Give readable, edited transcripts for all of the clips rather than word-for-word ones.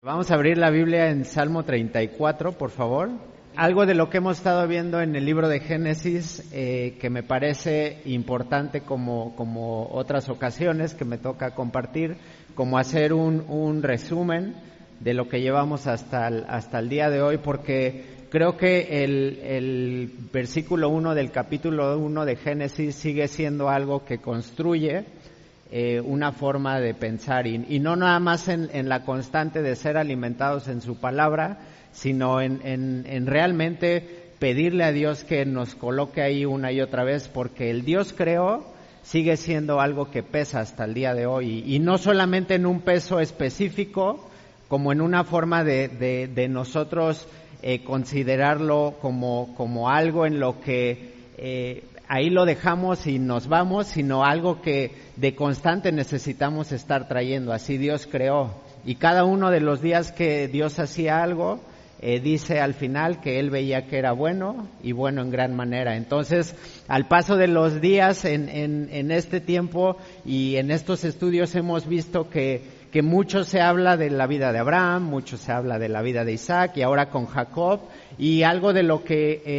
Vamos a abrir la Biblia en Salmo 34, por favor. Algo de lo que hemos estado viendo en el libro de Génesis que me parece importante como otras ocasiones que me toca compartir, como hacer un resumen de lo que llevamos hasta el día de hoy, porque creo que el versículo 1 del capítulo 1 de Génesis sigue siendo algo que construye una forma de pensar y no nada más en la constante de ser alimentados en su palabra, sino en realmente pedirle a Dios que nos coloque ahí una y otra vez, porque el Dios creó sigue siendo algo que pesa hasta el día de hoy y no solamente en un peso específico, como en una forma de nosotros considerarlo como algo en lo que ahí lo dejamos y nos vamos, sino algo que de constante necesitamos estar trayendo. Así Dios creó. Y cada uno de los días que Dios hacía algo, dice al final que Él veía que era bueno y bueno en gran manera. Entonces, al paso de los días en este tiempo y en estos estudios hemos visto que mucho se habla de la vida de Abraham, mucho se habla de la vida de Isaac y ahora con Jacob, y algo de lo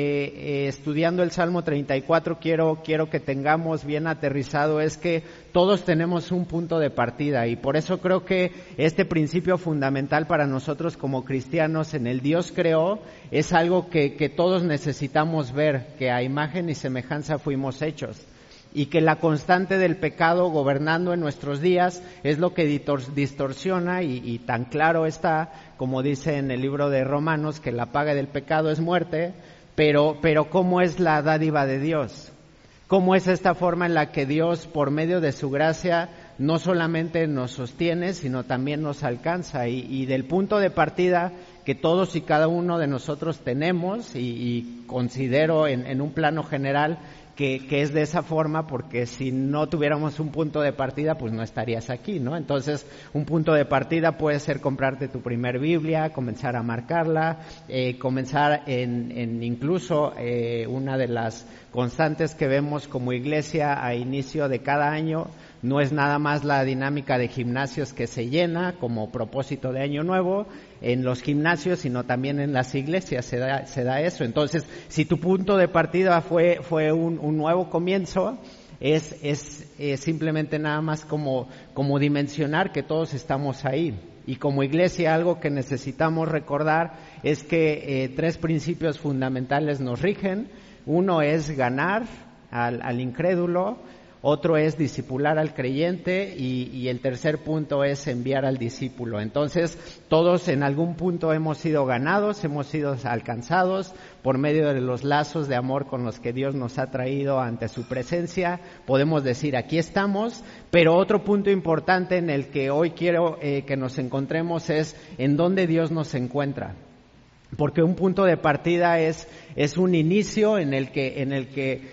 que estudiando el Salmo 34 quiero que tengamos bien aterrizado es que todos tenemos un punto de partida, y por eso creo que este principio fundamental para nosotros como cristianos en el Dios creó es algo que todos necesitamos ver, que a imagen y semejanza fuimos hechos. Y que la constante del pecado gobernando en nuestros días es lo que distorsiona y tan claro está, como dice en el libro de Romanos, que la paga del pecado es muerte, pero ¿cómo es la dádiva de Dios? ¿Cómo es esta forma en la que Dios, por medio de su gracia, no solamente nos sostiene, sino también nos alcanza? Y del punto de partida que todos y cada uno de nosotros tenemos, y considero en un plano general, que es de esa forma, porque si no tuviéramos un punto de partida, pues no estarías aquí, ¿no? Entonces, un punto de partida puede ser comprarte tu primer Biblia, comenzar a marcarla, comenzar en incluso una de las constantes que vemos como iglesia a inicio de cada año, no es nada más la dinámica de gimnasios que se llena como propósito de año nuevo en los gimnasios, sino también en las iglesias se da eso. Entonces, si tu punto de partida fue un nuevo comienzo, es simplemente nada más como dimensionar que todos estamos ahí. Y como iglesia, algo que necesitamos recordar es que tres principios fundamentales nos rigen. Uno es ganar al incrédulo, otro es discipular al creyente y el tercer punto es enviar al discípulo. Entonces, todos en algún punto hemos sido ganados, hemos sido alcanzados por medio de los lazos de amor con los que Dios nos ha traído ante su presencia. Podemos decir, aquí estamos, pero otro punto importante en el que hoy quiero que nos encontremos es en dónde Dios nos encuentra. Porque un punto de partida es un inicio en el que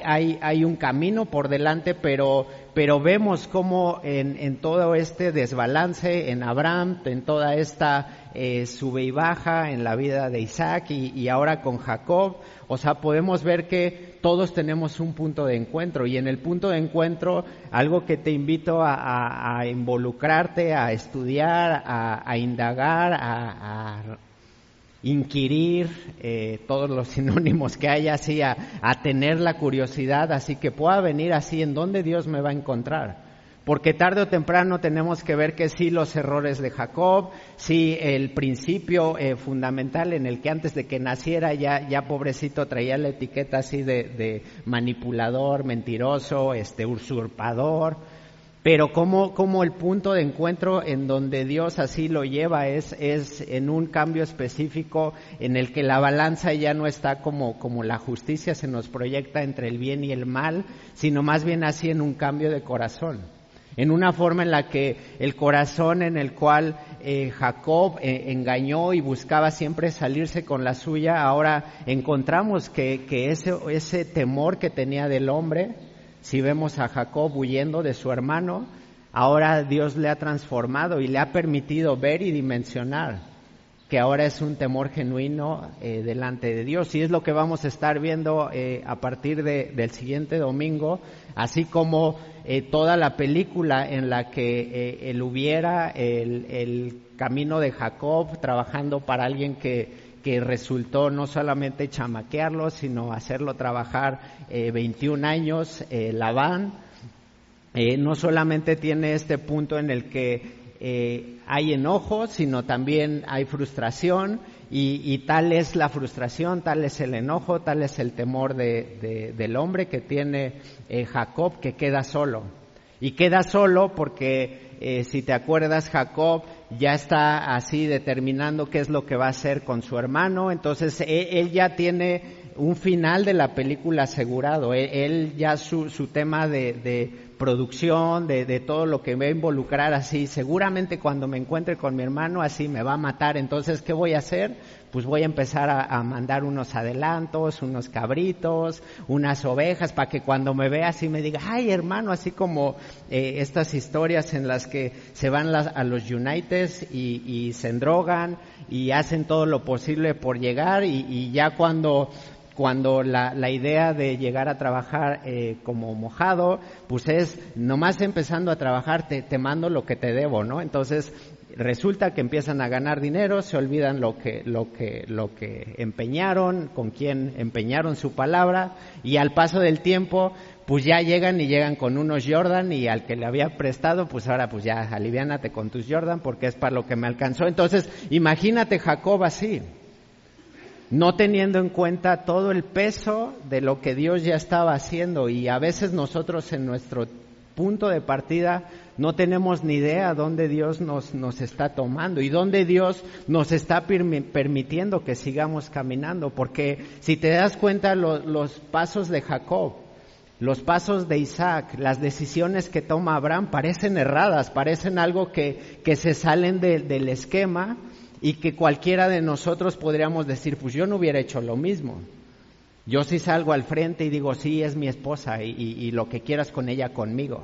hay un camino por delante, pero vemos cómo en todo este desbalance en Abraham, en toda esta sube y baja en la vida de Isaac y ahora con Jacob, o sea, podemos ver que todos tenemos un punto de encuentro, y en el punto de encuentro algo que te invito a involucrarte, a estudiar, a indagar, a inquirir, todos los sinónimos que haya, así a tener la curiosidad, así que pueda venir así en dónde Dios me va a encontrar. Porque tarde o temprano tenemos que ver que sí los errores de Jacob, sí el principio fundamental en el que antes de que naciera ya pobrecito traía la etiqueta así de manipulador, mentiroso, usurpador. Pero como el punto de encuentro en donde Dios así lo lleva es en un cambio específico en el que la balanza ya no está como la justicia se nos proyecta entre el bien y el mal, sino más bien así en un cambio de corazón. En una forma en la que el corazón en el cual Jacob engañó y buscaba siempre salirse con la suya, ahora encontramos que ese temor que tenía del hombre. Si vemos a Jacob huyendo de su hermano, ahora Dios le ha transformado y le ha permitido ver y dimensionar que ahora es un temor genuino delante de Dios. Y es lo que vamos a estar viendo a partir del siguiente domingo, así como toda la película en la que él hubiera el camino de Jacob trabajando para alguien que resultó no solamente chamaquearlo, sino hacerlo trabajar 21 años, Labán. No solamente tiene este punto en el que hay enojo, sino también hay frustración, y tal es la frustración, tal es el enojo, tal es el temor del hombre que tiene Jacob, que queda solo. Y queda solo porque, si te acuerdas, Jacob ya está así determinando qué es lo que va a hacer con su hermano. Entonces él ya tiene un final de la película asegurado. Él ya su tema de producción, de todo lo que va a involucrar así, seguramente cuando me encuentre con mi hermano así me va a matar. Entonces, ¿qué voy a hacer? Pues voy a empezar a mandar unos adelantos, unos cabritos, unas ovejas, para que cuando me vea así me diga, ay hermano, así como estas historias en las que se van a los United y se endrogan y hacen todo lo posible por llegar, y ya cuando la idea de llegar a trabajar como mojado, pues es nomás empezando a trabajar, te mando lo que te debo, ¿no? Entonces resulta que empiezan a ganar dinero, se olvidan lo que empeñaron, con quién empeñaron su palabra, y al paso del tiempo pues ya llegan con unos Jordan, y al que le había prestado, pues ahora pues ya aliviánate con tus Jordan porque es para lo que me alcanzó. Entonces imagínate Jacob así, no teniendo en cuenta todo el peso de lo que Dios ya estaba haciendo. Y a veces nosotros en nuestro punto de partida no tenemos ni idea dónde Dios nos está tomando y dónde Dios nos está permitiendo que sigamos caminando. Porque si te das cuenta, los pasos de Jacob, los pasos de Isaac, las decisiones que toma Abraham parecen erradas, parecen algo que se salen del esquema, y que cualquiera de nosotros podríamos decir, pues yo no hubiera hecho lo mismo. Yo sí salgo al frente y digo, sí, es mi esposa y lo que quieras con ella, conmigo.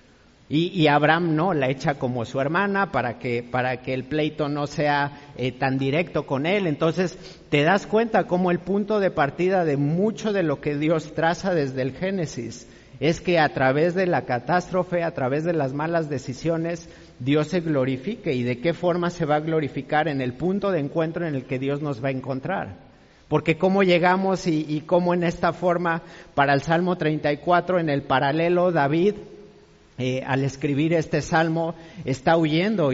Y Abraham no, la echa como su hermana para que el pleito no sea tan directo con él. Entonces te das cuenta cómo el punto de partida de mucho de lo que Dios traza desde el Génesis es que a través de la catástrofe, a través de las malas decisiones, Dios se glorifique. ¿Y de qué forma se va a glorificar? En el punto de encuentro en el que Dios nos va a encontrar. Porque cómo llegamos y cómo en esta forma, para el Salmo 34, en el paralelo, David, al escribir este salmo, está huyendo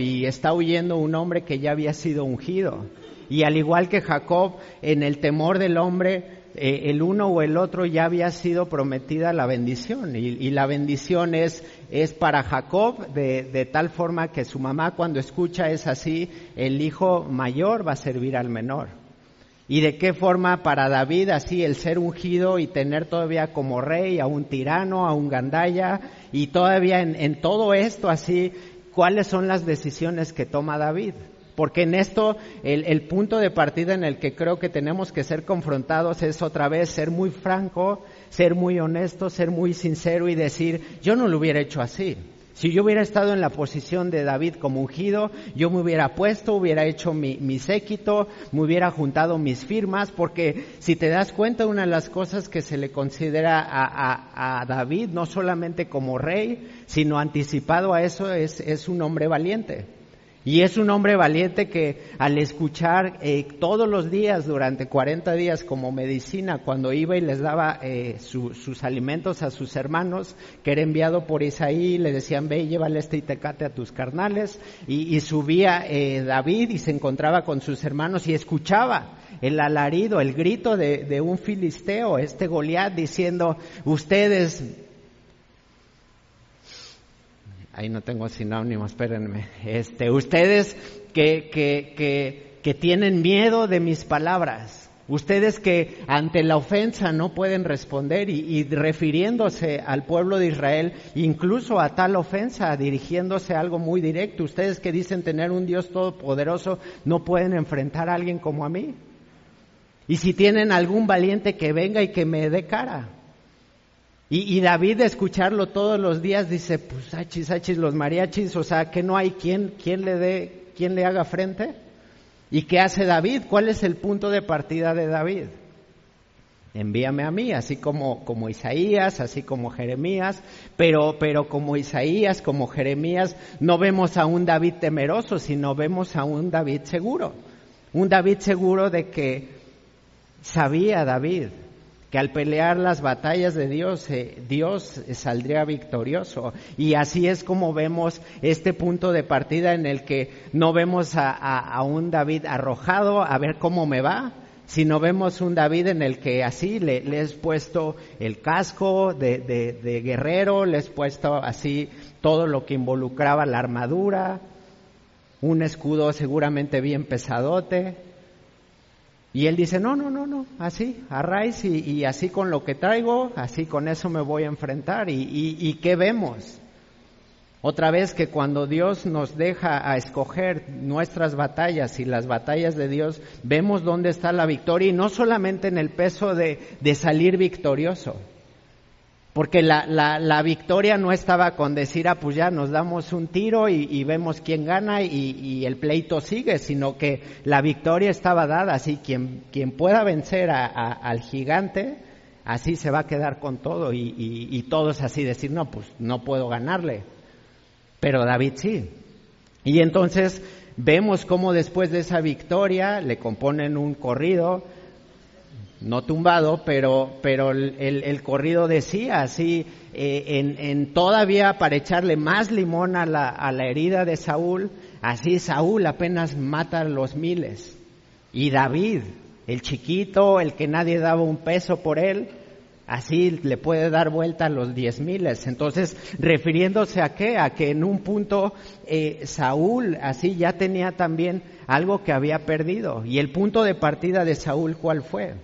un hombre que ya había sido ungido. Y al igual que Jacob, en el temor del hombre, el uno o el otro ya había sido prometida la bendición, y la bendición es para Jacob de tal forma que su mamá, cuando escucha es así, el hijo mayor va a servir al menor. Y de qué forma para David así el ser ungido y tener todavía como rey a un tirano, a un gandaya, y todavía en todo esto así, ¿cuáles son las decisiones que toma David? Porque en esto, el punto de partida en el que creo que tenemos que ser confrontados es otra vez ser muy franco, ser muy honesto, ser muy sincero y decir, yo no lo hubiera hecho así. Si yo hubiera estado en la posición de David como ungido, yo me hubiera puesto, hubiera hecho mi séquito, me hubiera juntado mis firmas, porque si te das cuenta, una de las cosas que se le considera a David, no solamente como rey, sino anticipado a eso, es un hombre valiente. Y es un hombre valiente que al escuchar todos los días durante 40 días como medicina, cuando iba y les daba sus alimentos a sus hermanos, que era enviado por Isaí, le decían, ve y llévale este itacate a tus carnales, y subía David y se encontraba con sus hermanos y escuchaba el alarido, el grito de un filisteo, Goliat, diciendo, ustedes... Ahí no tengo sinónimos, espérenme. Ustedes que tienen miedo de mis palabras, ustedes que ante la ofensa no pueden responder, y refiriéndose al pueblo de Israel, incluso a tal ofensa, dirigiéndose a algo muy directo, ustedes que dicen tener un Dios todopoderoso, no pueden enfrentar a alguien como a mí. Y si tienen algún valiente que venga y que me dé cara. Y David, de escucharlo todos los días, dice, pues achis, los mariachis, o sea, que no hay quien le haga frente. ¿Y qué hace David? ¿Cuál es el punto de partida de David? Envíame a mí, así como Isaías, así como Jeremías, pero como Isaías, como Jeremías, no vemos a un David temeroso, sino vemos a un David seguro. Un David seguro de que sabía David que al pelear las batallas de Dios, Dios saldría victorioso. Y así es como vemos este punto de partida en el que no vemos a un David arrojado a ver cómo me va, sino vemos un David en el que así le he puesto el casco de guerrero, le he puesto así todo lo que involucraba la armadura, un escudo seguramente bien pesadote. Y él dice, no, así, a raíz y así con lo que traigo, así con eso me voy a enfrentar. ¿Y qué vemos? Otra vez que cuando Dios nos deja a escoger nuestras batallas y las batallas de Dios, vemos dónde está la victoria y no solamente en el peso de salir victorioso. Porque la victoria no estaba con decir, pues ya nos damos un tiro y vemos quién gana y el pleito sigue, sino que la victoria estaba dada, así quien pueda vencer al gigante, así se va a quedar con todo y todos así decir, pues no puedo ganarle. Pero David sí. Y entonces vemos cómo después de esa victoria le componen un corrido, no tumbado, pero el corrido decía así, en todavía para echarle más limón a la herida de Saúl, así Saúl apenas mata a los 1000. Y David, el chiquito, el que nadie daba un peso por él, así le puede dar vuelta a los 10,000. Entonces, refiriéndose a qué, a que en un punto Saúl así ya tenía también algo que había perdido. Y el punto de partida de Saúl, ¿cuál fue?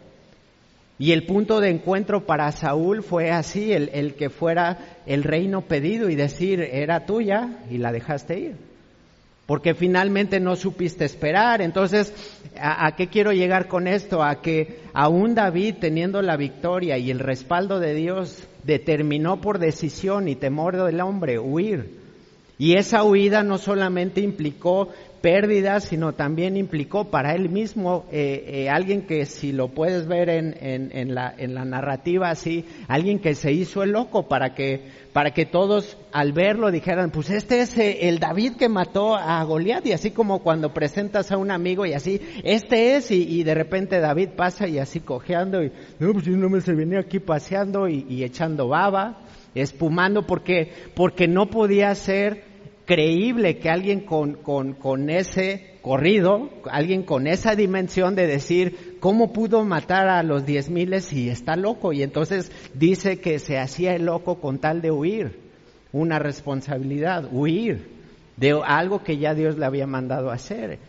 Y el punto de encuentro para Saúl fue así, el que fuera el reino pedido y decir, era tuya y la dejaste ir. Porque finalmente no supiste esperar. Entonces, ¿a qué quiero llegar con esto? A que aún David, teniendo la victoria y el respaldo de Dios, determinó por decisión y temor del hombre huir. Y esa huida no solamente implicó pérdidas, sino también implicó para él mismo alguien que, si lo puedes ver en la narrativa así, alguien que se hizo el loco para que todos al verlo dijeran, pues este es el David que mató a Goliat. Y así como cuando presentas a un amigo y así, este es, y de repente David pasa y así cojeando y pues yo no me se venía aquí paseando y echando baba, espumando, porque no podía ser creíble que alguien con ese corrido, alguien con esa dimensión de decir, ¿cómo pudo matar a los 10,000 si está loco? Y entonces dice que se hacía el loco con tal de huir, una responsabilidad, huir de algo que ya Dios le había mandado hacer.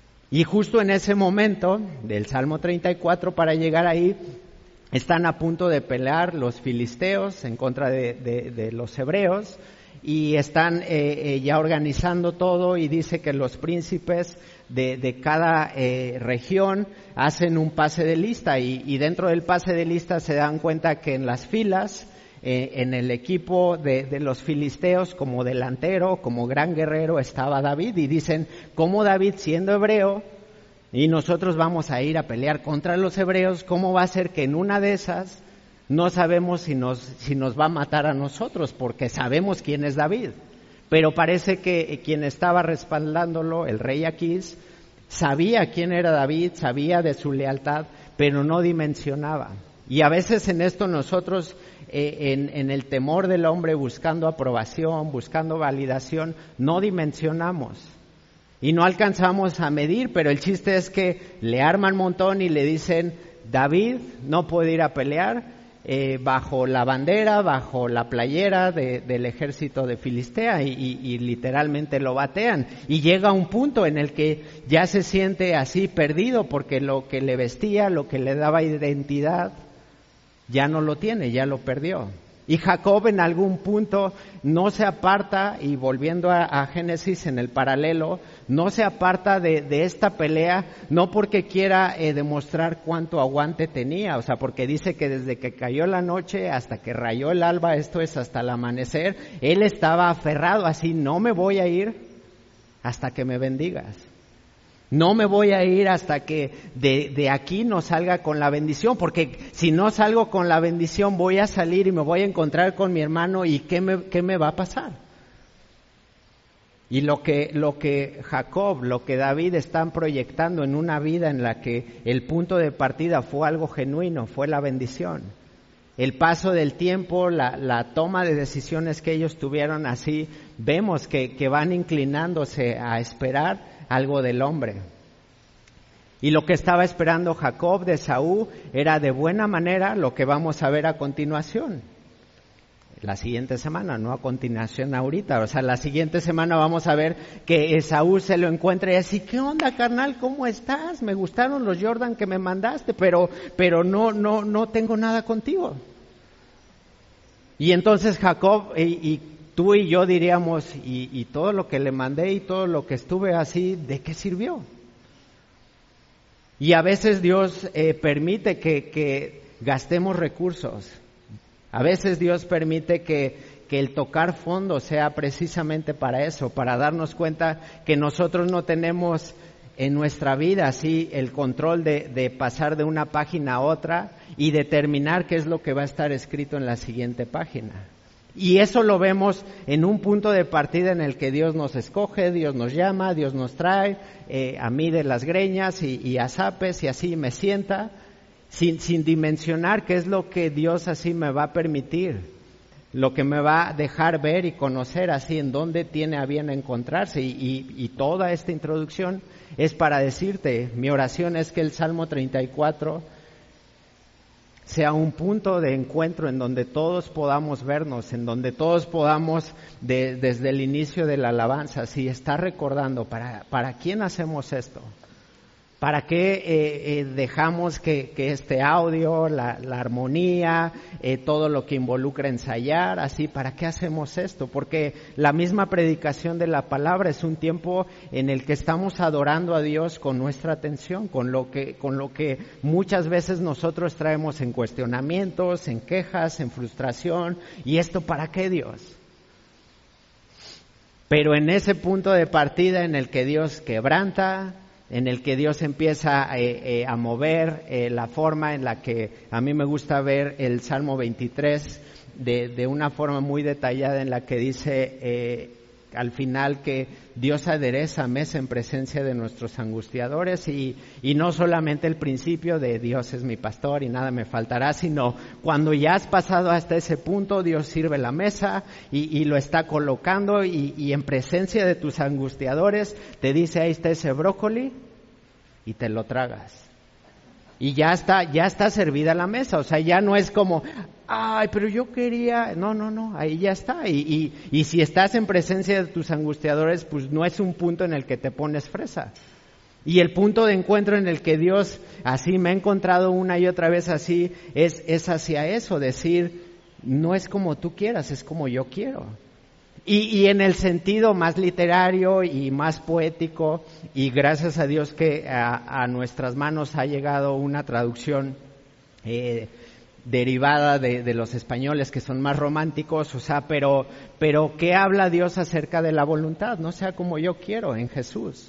Y justo en ese momento del Salmo 34, para llegar ahí, están a punto de pelear los filisteos en contra de los hebreos, y están ya organizando todo, y dice que los príncipes de cada región hacen un pase de lista, y dentro del pase de lista se dan cuenta que en las filas, en el equipo de los filisteos, como delantero, como gran guerrero, estaba David, y dicen, ¿cómo David, siendo hebreo, y nosotros vamos a ir a pelear contra los hebreos, cómo va a ser que en una de esas no sabemos si nos va a matar a nosotros, porque sabemos quién es David? Pero parece que quien estaba respaldándolo, el rey Aquís, sabía quién era David, sabía de su lealtad, pero no dimensionaba. Y a veces en esto nosotros, en el temor del hombre, buscando aprobación, buscando validación, no dimensionamos y no alcanzamos a medir. Pero el chiste es que le arman un montón y le dicen, David no puede ir a pelear bajo la bandera, bajo la playera del ejército de Filistea, y literalmente lo batean. Y llega un punto en el que ya se siente así perdido, porque lo que le vestía, lo que le daba identidad, ya no lo tiene, ya lo perdió. Y Jacob en algún punto no se aparta, y volviendo a Génesis en el paralelo, no se aparta de esta pelea, no porque quiera demostrar cuánto aguante tenía, o sea, porque dice que desde que cayó la noche hasta que rayó el alba, esto es hasta el amanecer, él estaba aferrado así, no me voy a ir hasta que me bendigas. No me voy a ir hasta que de aquí no salga con la bendición, porque si no salgo con la bendición voy a salir y me voy a encontrar con mi hermano y ¿qué me va a pasar? Y lo que Jacob, lo que David están proyectando en una vida en la que el punto de partida fue algo genuino, fue la bendición. El paso del tiempo, la toma de decisiones que ellos tuvieron así, vemos que van inclinándose a esperar algo del hombre. Y lo que estaba esperando Jacob de Esaú era de buena manera lo que vamos a ver a continuación. La siguiente semana, no a continuación ahorita. O sea, la siguiente semana vamos a ver que Esaú se lo encuentra y así, ¿qué onda, carnal? ¿Cómo estás? Me gustaron los Jordan que me mandaste, pero no tengo nada contigo. Y entonces Jacob y tú y yo diríamos, y todo lo que le mandé y todo lo que estuve así, ¿de qué sirvió? Y a veces Dios permite que gastemos recursos. A veces Dios permite que el tocar fondo sea precisamente para eso, para darnos cuenta que nosotros no tenemos en nuestra vida así el control de pasar de una página a otra y determinar qué es lo que va a estar escrito en la siguiente página. Y eso lo vemos en un punto de partida en el que Dios nos escoge, Dios nos llama, Dios nos trae, a mí de las greñas y a zapes y así me sienta, sin dimensionar qué es lo que Dios así me va a permitir, lo que me va a dejar ver y conocer así en dónde tiene a bien encontrarse. Y toda esta introducción es para decirte, mi oración es que el Salmo 34 sea un punto de encuentro en donde todos podamos vernos, en donde todos podamos, desde el inicio de la alabanza, si está recordando, ¿para quién hacemos esto? ¿Para qué dejamos que este audio, la armonía, todo lo que involucra ensayar, así, ¿para qué hacemos esto? Porque la misma predicación de la palabra es un tiempo en el que estamos adorando a Dios con nuestra atención, con lo que muchas veces nosotros traemos en cuestionamientos, en quejas, en frustración. ¿Y esto para qué, Dios? Pero en ese punto de partida en el que Dios quebranta, en el que Dios empieza a mover la forma en la que a mí me gusta ver el Salmo 23 de una forma muy detallada en la que dice al final que Dios adereza mesa en presencia de nuestros angustiadores y no solamente el principio de Dios es mi pastor y nada me faltará, sino cuando ya has pasado hasta ese punto, Dios sirve la mesa y lo está colocando y en presencia de tus angustiadores te dice, ahí está ese brócoli y te lo tragas. Y ya está servida la mesa, o sea, ya no es como, ay, pero yo quería, no, ahí ya está. Y si estás en presencia de tus angustiadores, pues no es un punto en el que te pones fresa. Y el punto de encuentro en el que Dios así me ha encontrado una y otra vez así, es hacia eso, decir, no es como tú quieras, es como yo quiero. Y en el sentido más literario y más poético, y gracias a Dios que a nuestras manos ha llegado una traducción derivada de los españoles que son más románticos, o sea, pero ¿qué habla Dios acerca de la voluntad? No sea como yo quiero en Jesús.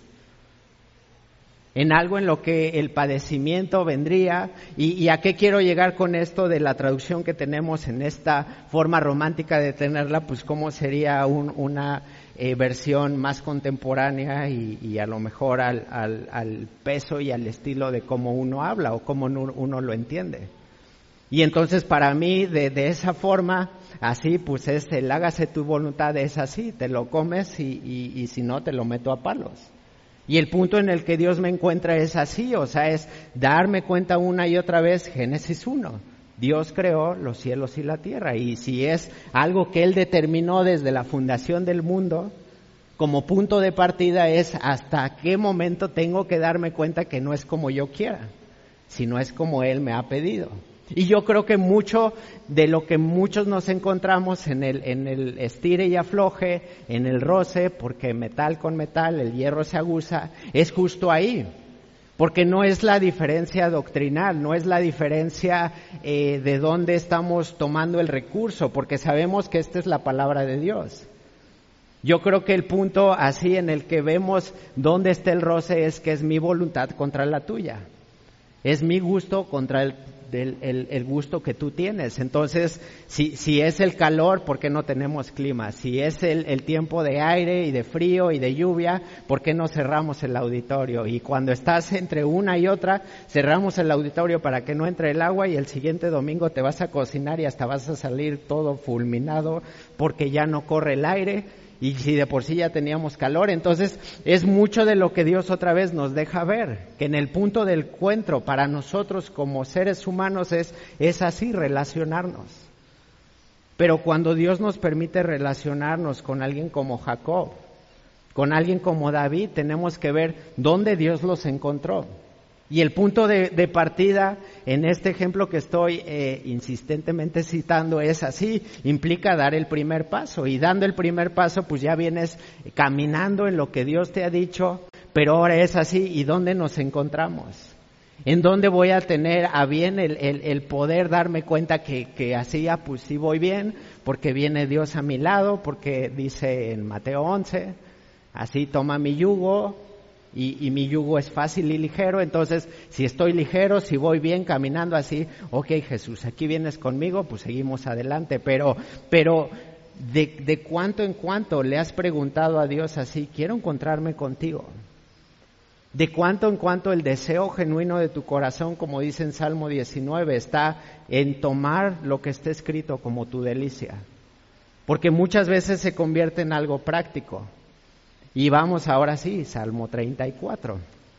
En algo en lo que el padecimiento vendría, y a qué quiero llegar con esto de la traducción que tenemos en esta forma romántica de tenerla, pues cómo sería una versión más contemporánea y a lo mejor al peso y al estilo de cómo uno habla o cómo uno lo entiende. Y entonces para mí de esa forma, así pues es el hágase tu voluntad, es así, te lo comes y si no te lo meto a palos. Y el punto en el que Dios me encuentra es así, o sea, es darme cuenta una y otra vez, Génesis 1, Dios creó los cielos y la tierra, y si es algo que Él determinó desde la fundación del mundo, como punto de partida es hasta qué momento tengo que darme cuenta que no es como yo quiera, sino es como Él me ha pedido. Y yo creo que mucho de lo que muchos nos encontramos en el estire y afloje, en el roce, porque metal con metal, el hierro se aguza, es justo ahí. Porque no es la diferencia doctrinal, no es la diferencia de dónde estamos tomando el recurso, porque sabemos que esta es la palabra de Dios. Yo creo que el punto así en el que vemos dónde está el roce es que es mi voluntad contra la tuya. Es mi gusto contra el gusto que tú tienes. Entonces, si es el calor, ¿por qué no tenemos clima? Si es el tiempo de aire y de frío y de lluvia, ¿por qué no cerramos el auditorio? Y cuando estás entre una y otra, cerramos el auditorio para que no entre el agua y el siguiente domingo te vas a cocinar y hasta vas a salir todo fulminado porque ya no corre el aire. Y si de por sí ya teníamos calor, entonces es mucho de lo que Dios otra vez nos deja ver, que en el punto del encuentro para nosotros como seres humanos es así, relacionarnos. Pero cuando Dios nos permite relacionarnos con alguien como Jacob, con alguien como David, tenemos que ver dónde Dios los encontró. Y el punto de partida en este ejemplo que estoy insistentemente citando es así, implica dar el primer paso. Y dando el primer paso, pues ya vienes caminando en lo que Dios te ha dicho, pero ahora es así, ¿y dónde nos encontramos? ¿En dónde voy a tener a bien el poder darme cuenta que así, pues sí voy bien, porque viene Dios a mi lado, porque dice en Mateo 11, así toma mi yugo, y mi yugo es fácil y ligero? Entonces, si estoy ligero, si voy bien caminando así, ok, Jesús, aquí vienes conmigo, pues seguimos adelante. Pero de cuánto en cuánto le has preguntado a Dios así, quiero encontrarme contigo. De cuánto en cuánto el deseo genuino de tu corazón, como dice en Salmo 19, está en tomar lo que está escrito como tu delicia. Porque muchas veces se convierte en algo práctico. Y vamos ahora sí, Salmo 34.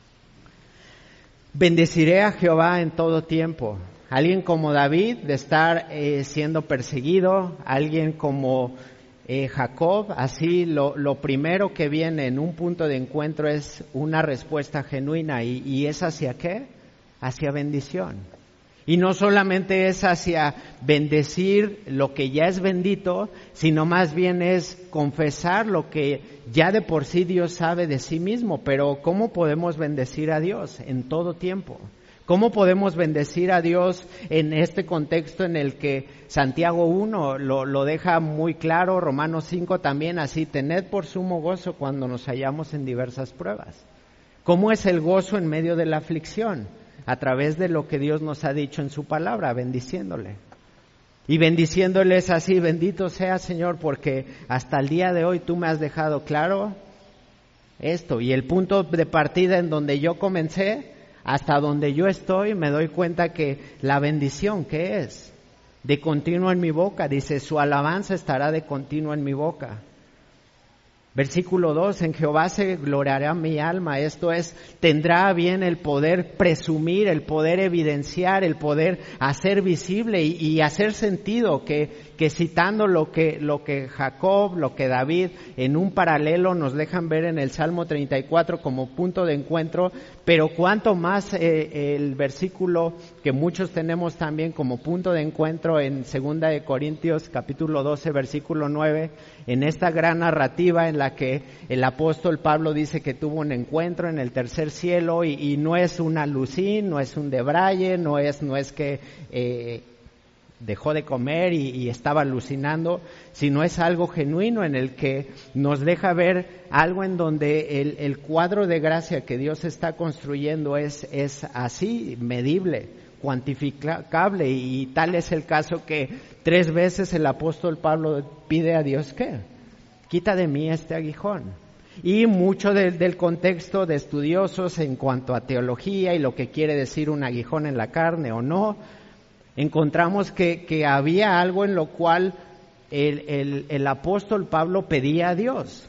Bendeciré a Jehová en todo tiempo. Alguien como David, de estar siendo perseguido, alguien como Jacob, así lo primero que viene en un punto de encuentro es una respuesta genuina. ¿Y es hacia qué? Hacia bendición. Y no solamente es hacia bendecir lo que ya es bendito, sino más bien es confesar lo que ya de por sí Dios sabe de sí mismo. Pero ¿cómo podemos bendecir a Dios en todo tiempo? ¿Cómo podemos bendecir a Dios en este contexto en el que Santiago 1 lo deja muy claro, Romanos 5 también así, tened por sumo gozo cuando nos hallamos en diversas pruebas? ¿Cómo es el gozo en medio de la aflicción? A través de lo que Dios nos ha dicho en su palabra, bendiciéndole. Y bendiciéndole es así, bendito sea Señor, porque hasta el día de hoy tú me has dejado claro esto. Y el punto de partida en donde yo comencé, hasta donde yo estoy, me doy cuenta que la bendición, ¿qué es? De continuo en mi boca, dice, su alabanza estará de continuo en mi boca. Versículo 2, en Jehová se gloriará mi alma, esto es, tendrá bien el poder presumir, el poder evidenciar, el poder hacer visible y hacer sentido, que citando lo que Jacob, lo que David en un paralelo nos dejan ver en el Salmo 34 como punto de encuentro, pero cuanto más el versículo que muchos tenemos también como punto de encuentro en 2 de Corintios capítulo 12 versículo 9, en esta gran narrativa en la que el apóstol Pablo dice que tuvo un encuentro en el tercer cielo y no es un alucín, no es un debraye, no es que dejó de comer y estaba alucinando, sino es algo genuino en el que nos deja ver algo en donde el cuadro de gracia que Dios está construyendo es así, medible, cuantificable, y tal es el caso que 3 veces el apóstol Pablo pide a Dios que quita de mí este aguijón. Y mucho del contexto de estudiosos en cuanto a teología y lo que quiere decir un aguijón en la carne o no, encontramos que había algo en lo cual el apóstol Pablo pedía a Dios.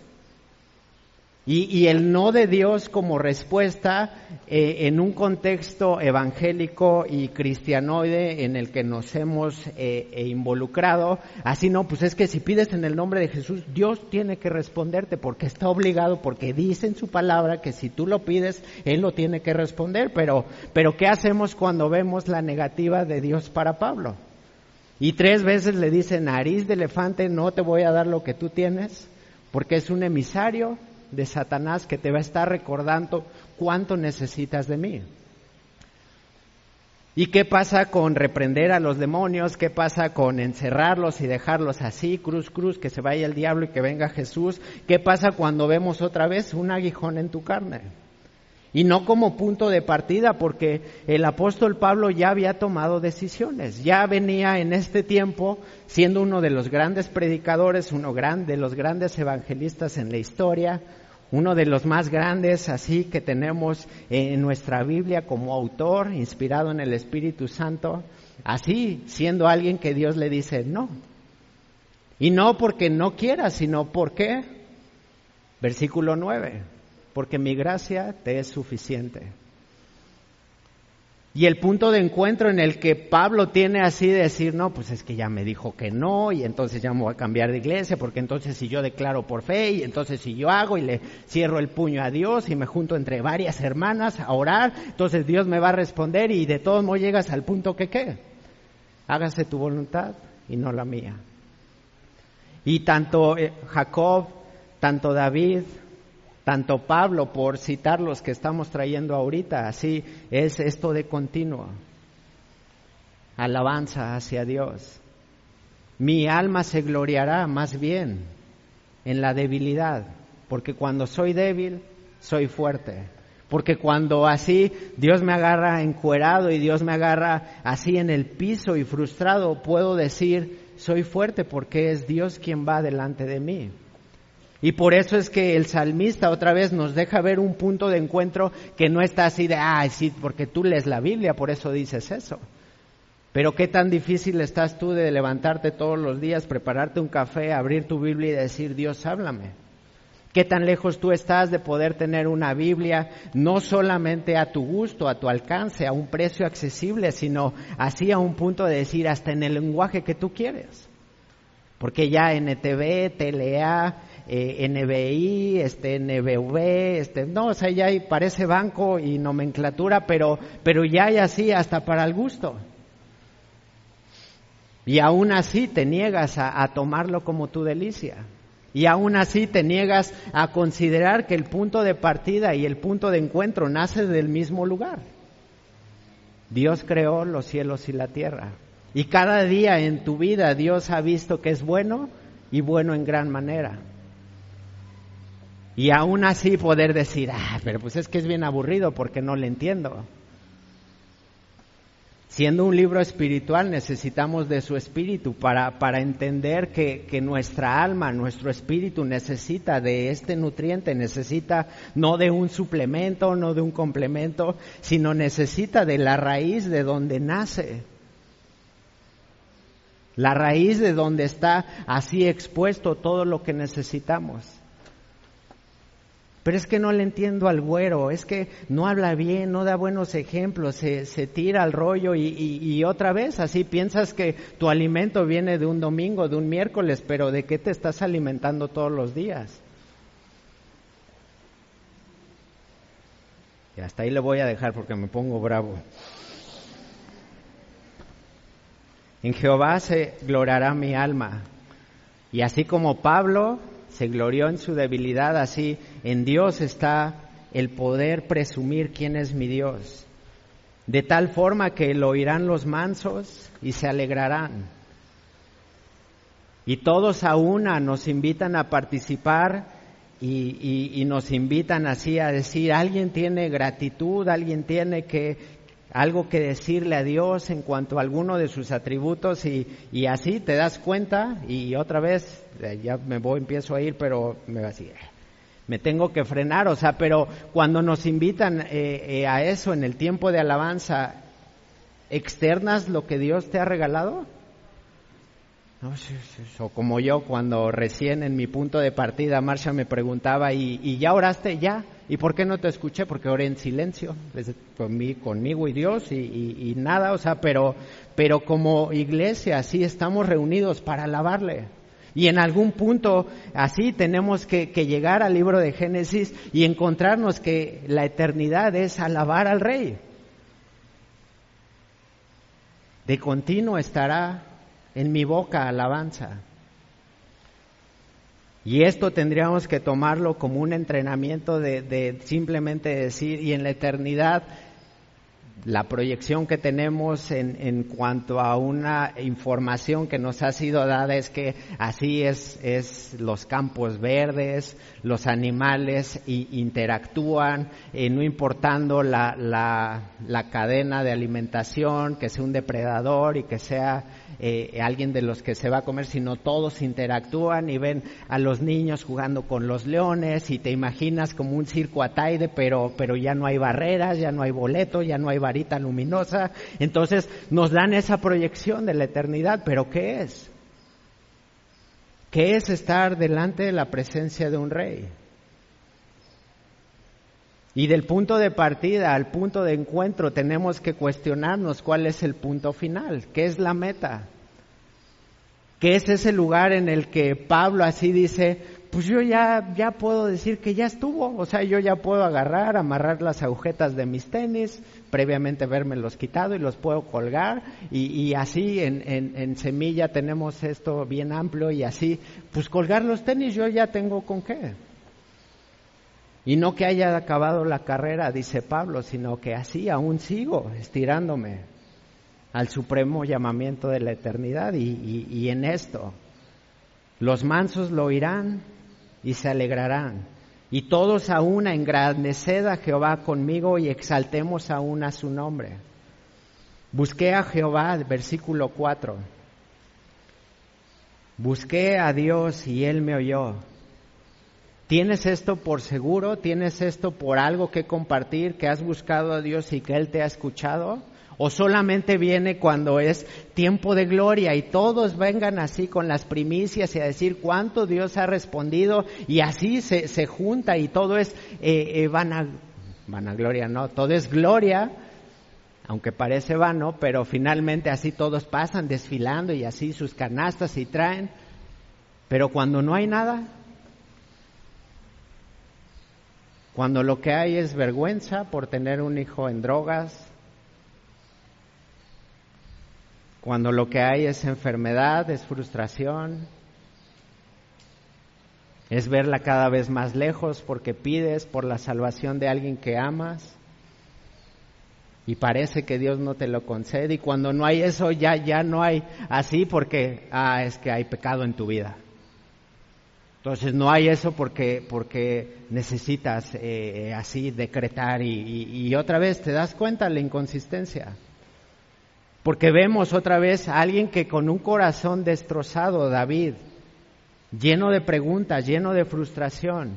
Y el no de Dios como respuesta en un contexto evangélico y cristianoide en el que nos hemos involucrado, así no, pues es que si pides en el nombre de Jesús, Dios tiene que responderte porque está obligado, porque dice en su palabra que si tú lo pides, Él lo tiene que responder. Pero ¿qué hacemos cuando vemos la negativa de Dios para Pablo? Y 3 veces le dice, nariz de elefante, no te voy a dar lo que tú tienes, porque es un emisario de Satanás que te va a estar recordando cuánto necesitas de mí. ¿Y qué pasa con reprender a los demonios? ¿Qué pasa con encerrarlos y dejarlos así, cruz, cruz, que se vaya el diablo y que venga Jesús? ¿Qué pasa cuando vemos otra vez un aguijón en tu carne? Y no como punto de partida, porque el apóstol Pablo ya había tomado decisiones, ya venía en este tiempo siendo uno de los grandes predicadores, de los grandes evangelistas en la historia, uno de los más grandes así que tenemos en nuestra Biblia como autor, inspirado en el Espíritu Santo, así siendo alguien que Dios le dice no. Y no porque no quiera, sino porque, versículo 9, porque mi gracia te es suficiente. Y el punto de encuentro en el que Pablo tiene así de decir, no, pues es que ya me dijo que no, y entonces ya me voy a cambiar de iglesia, porque entonces si yo declaro por fe, y entonces si yo hago y le cierro el puño a Dios y me junto entre varias hermanas a orar, entonces Dios me va a responder y de todos modos llegas al punto que ¿qué? Hágase tu voluntad y no la mía. Y tanto Jacob, tanto David, tanto Pablo, por citar los que estamos trayendo ahorita, así es esto de continuo. Alabanza hacia Dios. Mi alma se gloriará más bien en la debilidad, porque cuando soy débil, soy fuerte. Porque cuando así Dios me agarra encuerado y Dios me agarra así en el piso y frustrado, puedo decir, soy fuerte porque es Dios quien va delante de mí. Y por eso es que el salmista otra vez nos deja ver un punto de encuentro que no está así de, sí, porque tú lees la Biblia, por eso dices eso. Pero qué tan difícil estás tú de levantarte todos los días, prepararte un café, abrir tu Biblia y decir, Dios, háblame. Qué tan lejos tú estás de poder tener una Biblia, no solamente a tu gusto, a tu alcance, a un precio accesible, sino así a un punto de decir hasta en el lenguaje que tú quieres. Porque ya NTV, TLA, NBI, NBV, no, o sea, ya parece banco y nomenclatura, pero ya hay así hasta para el gusto. Y aún así te niegas a tomarlo como tu delicia. Y aún así te niegas a considerar que el punto de partida y el punto de encuentro nace del mismo lugar. Dios creó los cielos y la tierra. Y cada día en tu vida Dios ha visto que es bueno y bueno en gran manera. Y aún así poder decir, pero pues es que es bien aburrido porque no le entiendo. Siendo un libro espiritual necesitamos de su espíritu para entender que nuestra alma, nuestro espíritu necesita de este nutriente, necesita no de un suplemento, no de un complemento, sino necesita de la raíz de donde nace. La raíz de donde está así expuesto todo lo que necesitamos. Pero es que no le entiendo al güero, es que no habla bien, no da buenos ejemplos, se tira al rollo y otra vez así piensas que tu alimento viene de un domingo, de un miércoles, pero ¿de qué te estás alimentando todos los días? Y hasta ahí le voy a dejar porque me pongo bravo. En Jehová se gloriará mi alma. Y así como Pablo se glorió en su debilidad, así en Dios está el poder presumir quién es mi Dios. De tal forma que lo oirán los mansos y se alegrarán. Y todos a una nos invitan a participar y nos invitan así a decir, alguien tiene gratitud, alguien tiene algo que decirle a Dios en cuanto a alguno de sus atributos y así te das cuenta y otra vez ya empiezo a ir, pero me tengo que frenar, o sea, pero cuando nos invitan a eso en el tiempo de alabanza, ¿externas lo que Dios te ha regalado? No, o como yo cuando recién en mi punto de partida Marcia me preguntaba, ¿y ya oraste? Ya. ¿Y por qué no te escuché? Porque oré en silencio, conmigo y Dios y nada, o sea, pero como iglesia así estamos reunidos para alabarle. Y en algún punto así tenemos que llegar al libro de Génesis y encontrarnos que la eternidad es alabar al Rey. De continuo estará en mi boca alabanza. Y esto tendríamos que tomarlo como un entrenamiento de simplemente decir, y en la eternidad la proyección que tenemos en cuanto a una información que nos ha sido dada es que así es los campos verdes, los animales interactúan, no importando la cadena de alimentación, que sea un depredador y que sea alguien de los que se va a comer, sino todos interactúan y ven a los niños jugando con los leones y te imaginas como un circo Ataide, pero ya no hay barreras, ya no hay boleto, ya no hay varita luminosa. Entonces nos dan esa proyección de la eternidad, pero ¿qué es? ¿Qué es estar delante de la presencia de un rey? Y del punto de partida al punto de encuentro tenemos que cuestionarnos cuál es el punto final, qué es la meta, qué es ese lugar en el que Pablo así dice, pues yo ya puedo decir que ya estuvo, o sea, yo ya puedo amarrar las agujetas de mis tenis, previamente los quitado y los puedo colgar, y así en Semilla tenemos esto bien amplio y así, pues colgar los tenis yo ya tengo con qué. Y no que haya acabado la carrera, dice Pablo, sino que así aún sigo estirándome al supremo llamamiento de la eternidad y en esto. Los mansos lo oirán y se alegrarán. Y todos a una engrandeced a Jehová conmigo y exaltemos aún a su nombre. Busqué a Jehová, versículo 4. Busqué a Dios y Él me oyó. ¿Tienes esto por seguro? ¿Tienes esto por algo que compartir, que has buscado a Dios y que Él te ha escuchado? ¿O solamente viene cuando es tiempo de gloria y todos vengan así con las primicias y a decir cuánto Dios ha respondido y así se junta y todo es vanagloria? No, todo es gloria, aunque parece vano, pero finalmente así todos pasan desfilando y así sus canastas y traen, pero cuando no hay nada, cuando lo que hay es vergüenza por tener un hijo en drogas, cuando lo que hay es enfermedad, es frustración, es verla cada vez más lejos porque pides por la salvación de alguien que amas y parece que Dios no te lo concede, y cuando no hay eso ya no hay así porque es que hay pecado en tu vida. Entonces no hay eso porque necesitas así decretar y otra vez te das cuenta de la inconsistencia. Porque vemos otra vez a alguien que con un corazón destrozado, David, lleno de preguntas, lleno de frustración.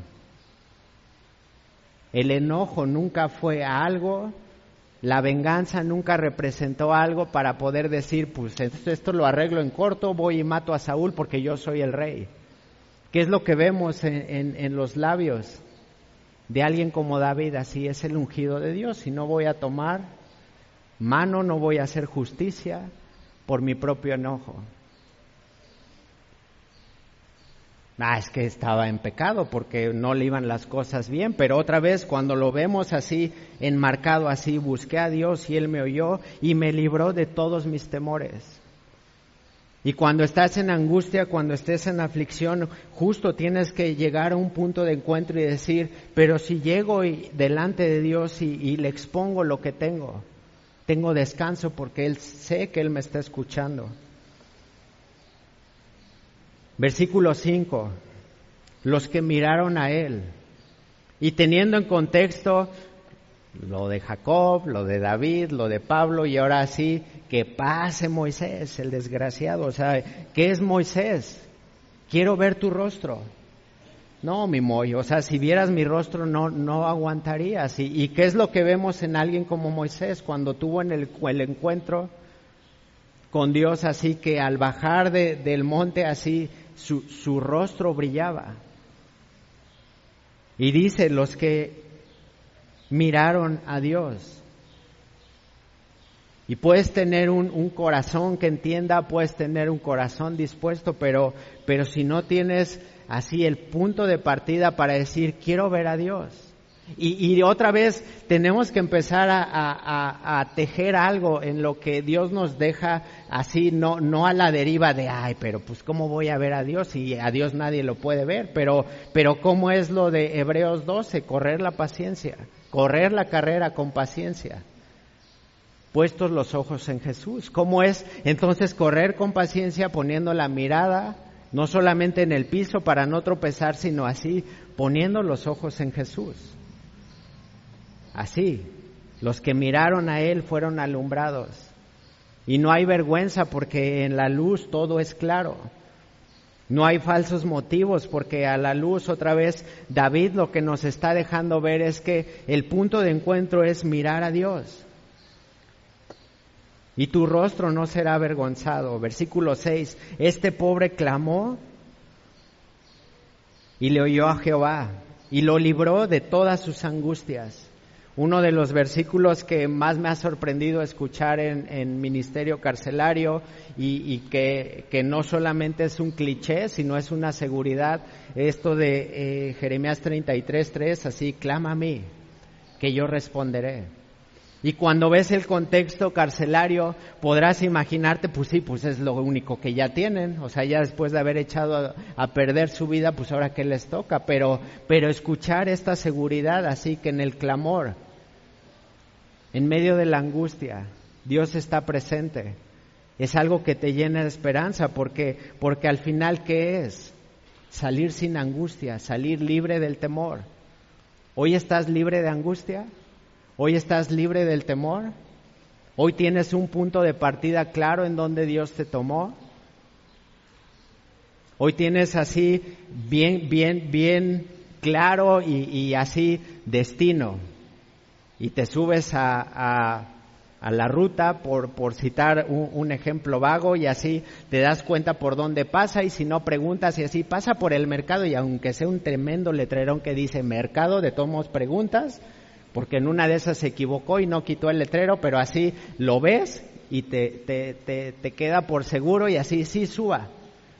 El enojo nunca fue algo, la venganza nunca representó algo para poder decir, pues esto lo arreglo en corto, voy y mato a Saúl porque yo soy el rey. ¿Qué es lo que vemos en los labios de alguien como David? Así es el ungido de Dios, y no voy a tomar mano, no voy a hacer justicia por mi propio enojo. Es que estaba en pecado porque no le iban las cosas bien, pero otra vez cuando lo vemos así, enmarcado así, busqué a Dios y Él me oyó y me libró de todos mis temores. Y cuando estás en angustia, cuando estés en aflicción, justo tienes que llegar a un punto de encuentro y decir, pero si llego delante de Dios y le expongo lo que tengo descanso porque sé que Él me está escuchando. Versículo 5, los que miraron a Él, y teniendo en contexto lo de Jacob, lo de David, lo de Pablo, y ahora sí, que pase Moisés, el desgraciado. O sea, ¿qué es Moisés? Quiero ver tu rostro. No, mi Moy, o sea, si vieras mi rostro no aguantarías. ¿Y qué es lo que vemos en alguien como Moisés cuando tuvo en el encuentro con Dios, así que al bajar del monte así su rostro brillaba? Y dice, los que miraron a Dios. Y puedes tener un corazón que entienda, puedes tener un corazón dispuesto, pero si no tienes así el punto de partida para decir, quiero ver a Dios. Y otra vez tenemos que empezar a tejer algo en lo que Dios nos deja así, no a la deriva de, pero pues ¿cómo voy a ver a Dios? Y a Dios nadie lo puede ver, pero ¿cómo es lo de Hebreos 12? Correr la paciencia, correr la carrera con paciencia. puestos los ojos en Jesús. ¿Cómo es entonces correr con paciencia poniendo la mirada no solamente en el piso para no tropezar, sino así, poniendo los ojos en Jesús? Así, los que miraron a Él fueron alumbrados. Y no hay vergüenza porque en la luz todo es claro. No hay falsos motivos porque a la luz, otra vez, David lo que nos está dejando ver es que el punto de encuentro es mirar a Dios. Y tu rostro no será avergonzado. Versículo 6, este pobre clamó y le oyó a Jehová y lo libró de todas sus angustias. Uno de los versículos que más me ha sorprendido escuchar en ministerio carcelario y que no solamente es un cliché, sino es una seguridad, esto de Jeremías 33:3, así, clama a mí, que yo responderé. Y cuando ves el contexto carcelario, podrás imaginarte, pues sí, pues es lo único que ya tienen, o sea, ya después de haber echado a perder su vida, pues ahora qué les toca, pero escuchar esta seguridad, así que en el clamor, en medio de la angustia, Dios está presente. Es algo que te llena de esperanza, porque al final, ¿qué es? Salir sin angustia, salir libre del temor. ¿Hoy estás libre de angustia? ¿Hoy estás libre del temor? ¿Hoy tienes un punto de partida claro en donde Dios te tomó? ¿Hoy tienes así bien claro y así destino? Y te subes a la ruta, por citar un ejemplo vago, y así te das cuenta por dónde pasa, y si no preguntas, y así pasa por el mercado, y aunque sea un tremendo letrerón que dice mercado, de todos modos preguntas, porque en una de esas se equivocó y no quitó el letrero, pero así lo ves y te queda por seguro, y así sí suba.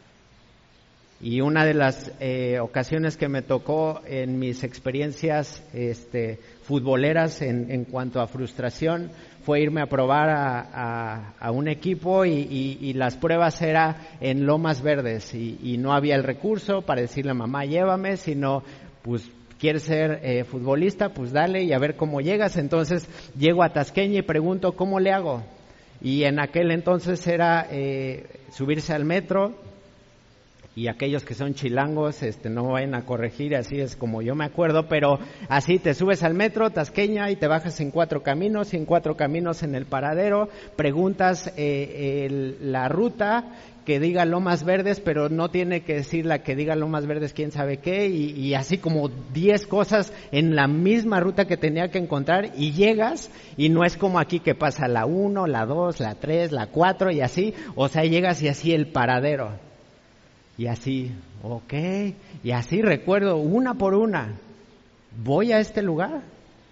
Y una de las ocasiones que me tocó en mis experiencias futboleras en cuanto a frustración fue irme a probar a un equipo y las pruebas eran en Lomas Verdes y no había el recurso para decirle mamá llévame, sino pues quieres ser futbolista, pues dale y a ver cómo llegas. Entonces llego a Tasqueña y pregunto ¿cómo le hago? Y en aquel entonces era subirse al metro. Y aquellos que son chilangos, no me vayan a corregir, así es como yo me acuerdo, pero así te subes al metro, Tasqueña, y te bajas en 4 caminos, y en 4 caminos en el paradero, preguntas la ruta, que diga Lomas Verdes, pero no tiene que decir la que diga Lomas Verdes quién sabe qué, y así como 10 cosas en la misma ruta que tenía que encontrar, y llegas, y no es como aquí que pasa la 1, la 2, la 3, la 4, y así, o sea, llegas y así el paradero. Y así, ok, y así recuerdo una por una, voy a este lugar,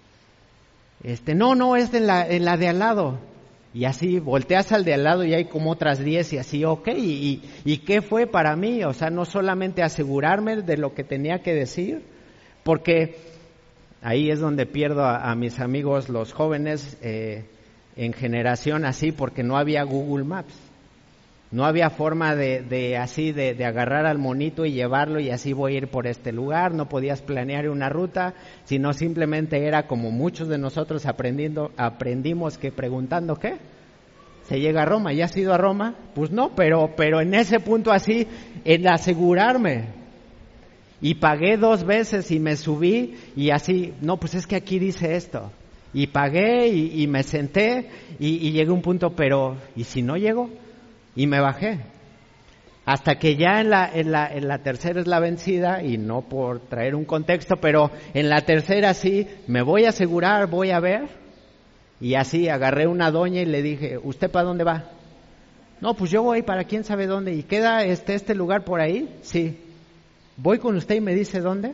no, es en la de al lado, y así volteas al de al lado y hay como otras 10 y así, ok, y ¿qué fue para mí? O sea, no solamente asegurarme de lo que tenía que decir, porque ahí es donde pierdo a mis amigos los jóvenes en generación así, porque no había Google Maps. No había forma de agarrar al monito y llevarlo y así voy a ir por este lugar, no podías planear una ruta, sino simplemente era como muchos de nosotros aprendimos que preguntando ¿qué? ¿Se llega a Roma? ¿Ya has ido a Roma? Pues no, pero en ese punto así, en asegurarme. Y pagué 2 veces y me subí y así, no, pues es que aquí dice esto. Y pagué y me senté y llegué a un punto, pero ¿y si no llego? Y me bajé, hasta que ya en la tercera es la vencida, y no por traer un contexto, pero en la tercera sí, me voy a asegurar, voy a ver, y así agarré una doña y le dije, ¿usted para dónde va? No, pues yo voy para quién sabe dónde, ¿y queda este lugar por ahí? Sí. ¿Voy con usted y me dice dónde?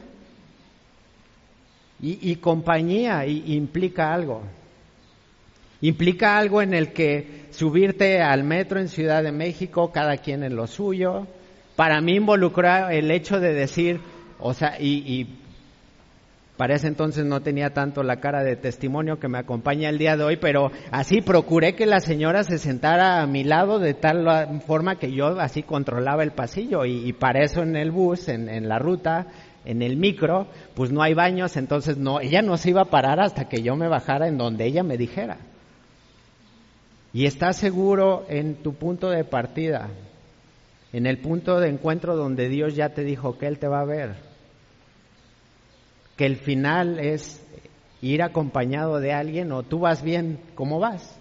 Y compañía implica algo. Implica algo en el que subirte al metro en Ciudad de México, cada quien en lo suyo. Para mí involucró el hecho de decir, o sea, y para ese entonces no tenía tanto la cara de testimonio que me acompaña el día de hoy, pero así procuré que la señora se sentara a mi lado de tal forma que yo así controlaba el pasillo, y para eso en el bus, en la ruta, en el micro, pues no hay baños, entonces no, ella no se iba a parar hasta que yo me bajara en donde ella me dijera. Y estás seguro en tu punto de partida, en el punto de encuentro donde Dios ya te dijo que Él te va a ver, que el final es ir acompañado de alguien, o tú vas bien como vas,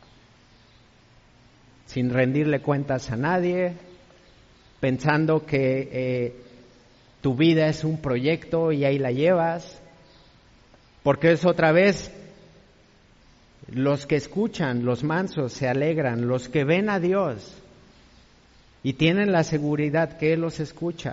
sin rendirle cuentas a nadie, pensando que tu vida es un proyecto y ahí la llevas, porque es otra vez, los que escuchan, los mansos se alegran, los que ven a Dios y tienen la seguridad que Él los escucha,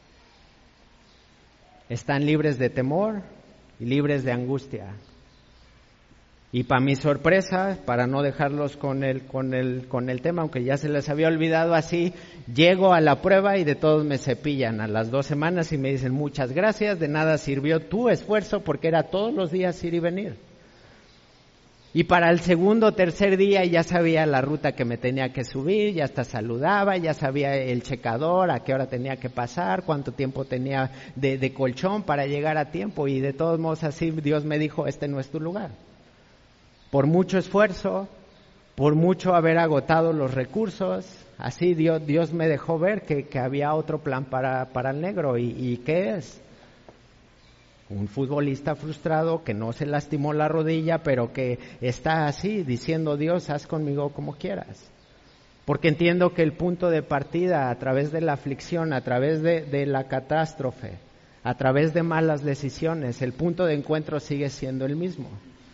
están libres de temor y libres de angustia. Y para mi sorpresa, para no dejarlos con el tema, aunque ya se les había olvidado así, llego a la prueba y de todos me cepillan a las 2 semanas y me dicen muchas gracias, de nada sirvió tu esfuerzo porque era todos los días ir y venir. Y para el segundo o tercer día ya sabía la ruta que me tenía que subir, ya hasta saludaba, ya sabía el checador, a qué hora tenía que pasar, cuánto tiempo tenía de colchón para llegar a tiempo. Y de todos modos así Dios me dijo, este no es tu lugar. Por mucho esfuerzo, por mucho haber agotado los recursos, así Dios me dejó ver que había otro plan para el negro. ¿Y qué es? Un futbolista frustrado que no se lastimó la rodilla, pero que está así, diciendo, Dios, haz conmigo como quieras. Porque entiendo que el punto de partida, a través de la aflicción, a través de la catástrofe, a través de malas decisiones, el punto de encuentro sigue siendo el mismo.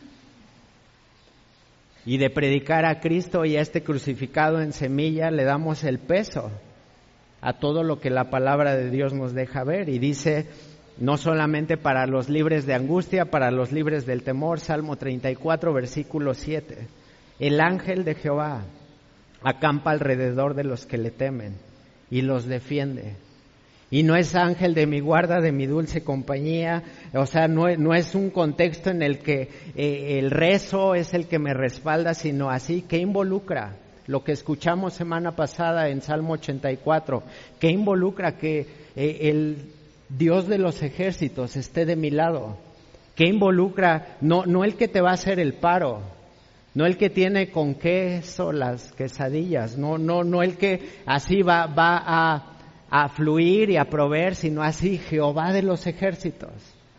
Y de predicar a Cristo y a este crucificado en semilla, le damos el peso a todo lo que la palabra de Dios nos deja ver. Y dice, no solamente para los libres de angustia, para los libres del temor, Salmo 34, versículo 7. El ángel de Jehová acampa alrededor de los que le temen y los defiende. Y no es ángel de mi guarda, de mi dulce compañía, o sea, no es un contexto en el que el rezo es el que me respalda, sino así, ¿qué involucra? Lo que escuchamos semana pasada en Salmo 84, ¿qué involucra? Que el Dios de los ejércitos esté de mi lado. ¿Qué involucra? No el que te va a hacer el paro, no el que tiene con queso las quesadillas, no el que así va a fluir y a proveer, sino así Jehová de los ejércitos.